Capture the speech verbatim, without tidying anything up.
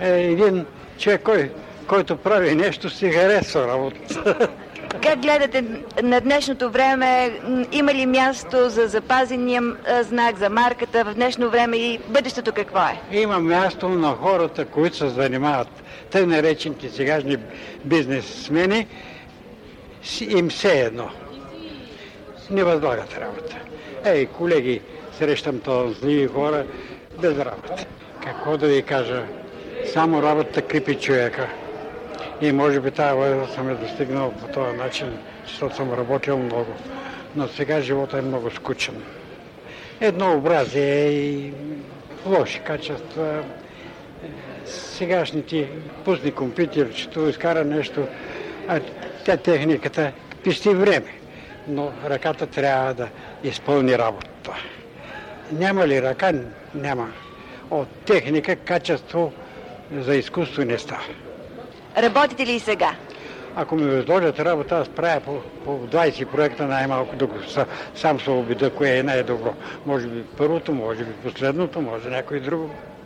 е един човек, кой, който прави нещо, си харесва работата. Как гледате на днешното време? Има ли място за запазения знак, за марката в днешно време и бъдещето какво е? Има място на хората, които се занимават, тъй наречените сегашни бизнесмени, им все едно. Не възлагат работа. Ей, колеги, срещам талантливи хора без работа. Какво да ви кажа? Само работата крепи човека. И може би тази възраст съм е достигнал по този начин, защото съм работил много. Но сега живота е много скучен. Еднообразие и лоши качества. Сегашните пусни компютерчето, изкара нещо, а тя техниката пести време. Но ръката трябва да изпълни работата. Няма ли ръка? Няма. От техника качество за изкуство не става. Работите ли и сега? Ако ми възложат работа, аз правя по, по двайсет проекта най-малко, докато сам се убеда кое е най-добро. Може би първото, може би последното, може някой друго.